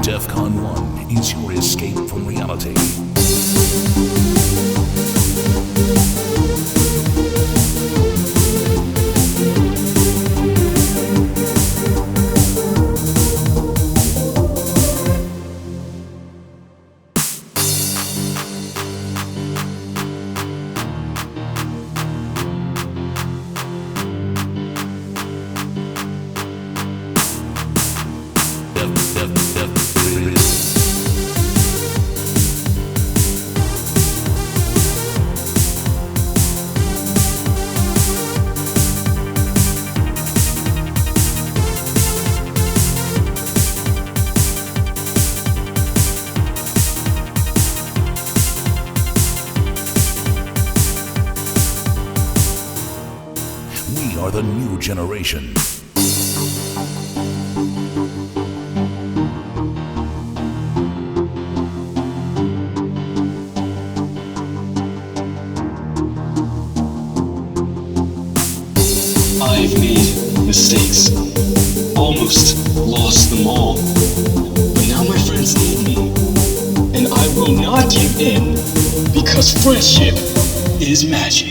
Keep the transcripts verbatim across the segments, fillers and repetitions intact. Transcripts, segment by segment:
DEFCON one is your escape from reality. We are the new generation. I've made mistakes, almost lost them all. But now my friends need me, and I will not give in, because friendship is magic.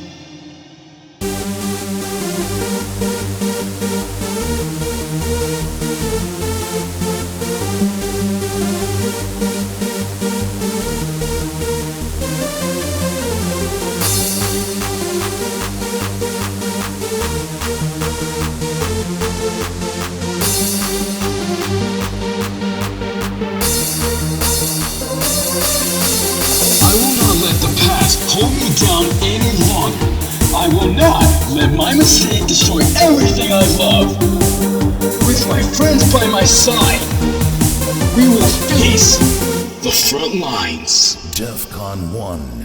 I will not let the past hold me down any longer. I will not let my mistake destroy everything I love. With my friends by my side, we will face the front lines. DEFCON one.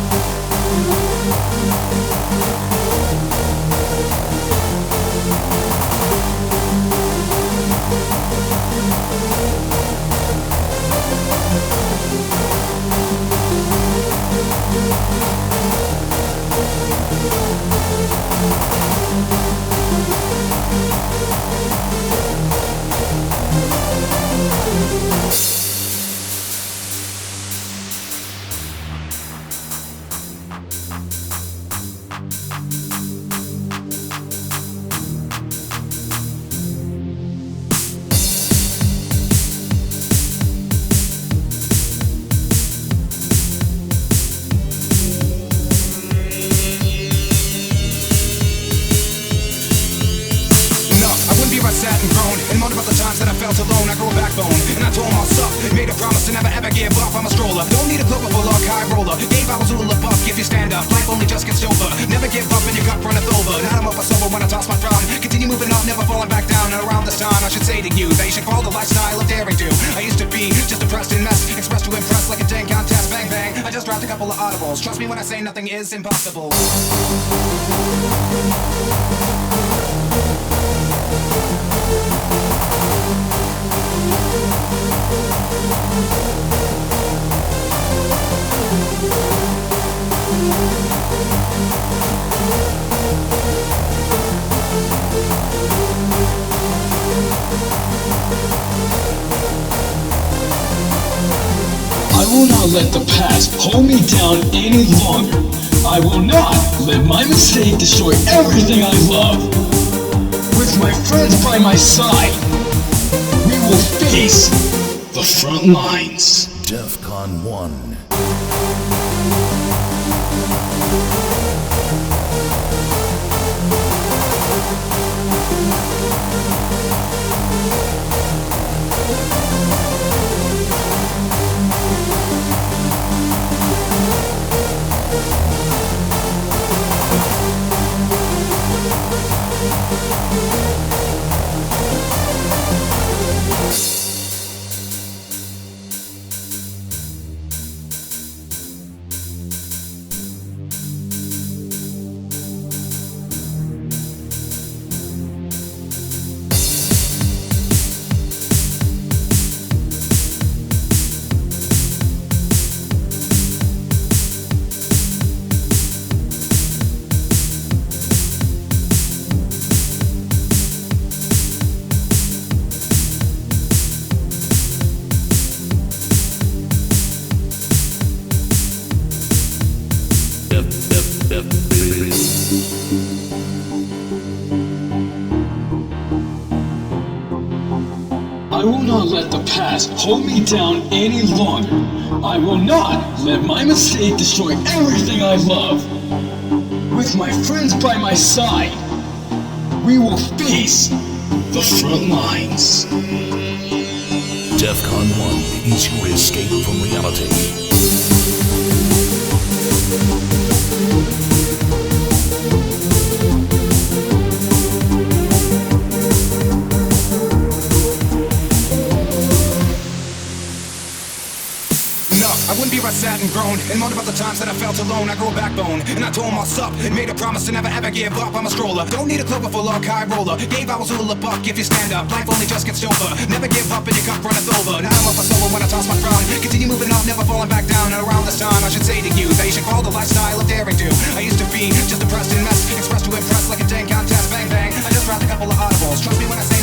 I sat and groaned and moaned about the times that I felt alone. I grew a backbone and I told myself, made a promise to never ever give up. I'm a stroller, don't need a glove of a luck, high roller. Gave I was all a buck if you stand up. Life only just gets over. Never give up and your cup runneth over. Now I'm up a sober when I toss my drum. Continue moving up, never falling back down. And around this time I should say to you that you should follow the lifestyle of daring do. I used to be just depressed and mess, expressed to impress like a dang contest. Bang bang, I just dropped a couple of audibles. Trust me when I say nothing is impossible. I will not let the past hold me down any longer. I will not let my mistake destroy everything I love. With my friends by my side, we will face the front lines. DEFCON one. I will not let the past hold me down any longer. I will not let my mistake destroy everything I love. With my friends by my side, we will face the front lines. DEFCON one is your escape from reality. I wouldn't be where I sat and groaned and moaned about the times that I felt alone. I grew a backbone and I told myself, made a promise to never ever give up. I'm a stroller, don't need a clover full of high roller. Gave I was all a buck if you stand up. Life only just gets over. Never give up and your cup runneth over. Now I'm up a sober when I toss my crown. Continue moving up, never falling back down. And around this time I should say to you that you should follow the lifestyle of daring do. I used to be just depressed and mess, expressed to impress like a dang contest. Bang bang, I just dropped a couple of audibles. Trust me when I say